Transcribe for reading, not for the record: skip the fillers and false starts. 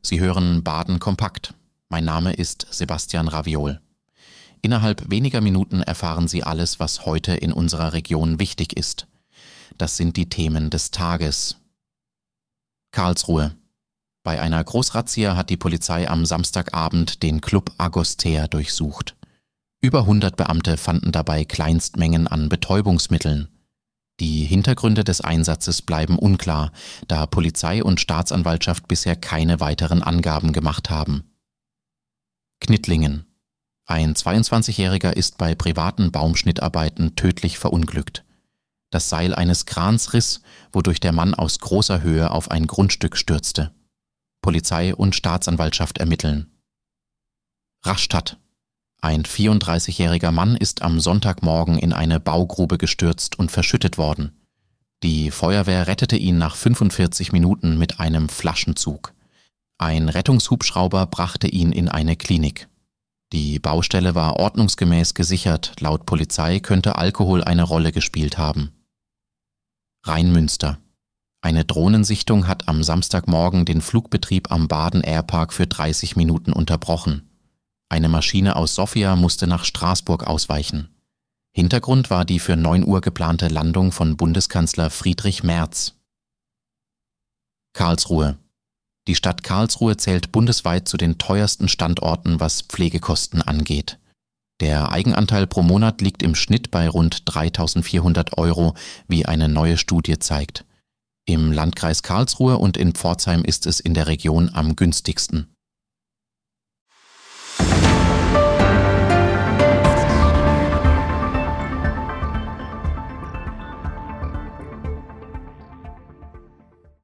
Sie hören Baden kompakt. Mein Name ist Sebastian Raviol. Innerhalb weniger Minuten erfahren Sie alles, was heute in unserer Region wichtig ist. Das sind die Themen des Tages. Karlsruhe. Bei einer Großrazzia hat die Polizei am Samstagabend den Club Agostea durchsucht. Über 100 Beamte fanden dabei Kleinstmengen an Betäubungsmitteln. Die Hintergründe des Einsatzes bleiben unklar, da Polizei und Staatsanwaltschaft bisher keine weiteren Angaben gemacht haben. Knittlingen. Ein 22-Jähriger ist bei privaten Baumschnittarbeiten tödlich verunglückt. Das Seil eines Krans riss, wodurch der Mann aus großer Höhe auf ein Grundstück stürzte. Polizei und Staatsanwaltschaft ermitteln. Rastatt. Ein 34-jähriger Mann ist am Sonntagmorgen in eine Baugrube gestürzt und verschüttet worden. Die Feuerwehr rettete ihn nach 45 Minuten mit einem Flaschenzug. Ein Rettungshubschrauber brachte ihn in eine Klinik. Die Baustelle war ordnungsgemäß gesichert, laut Polizei könnte Alkohol eine Rolle gespielt haben. Rheinmünster. Eine Drohnensichtung hat am Samstagmorgen den Flugbetrieb am Baden Airpark für 30 Minuten unterbrochen. Eine Maschine aus Sofia musste nach Straßburg ausweichen. Hintergrund war die für 9 Uhr geplante Landung von Bundeskanzler Friedrich Merz. Karlsruhe. Die Stadt Karlsruhe zählt bundesweit zu den teuersten Standorten, was Pflegekosten angeht. Der Eigenanteil pro Monat liegt im Schnitt bei rund 3.400 €, wie eine neue Studie zeigt. Im Landkreis Karlsruhe und in Pforzheim ist es in der Region am günstigsten.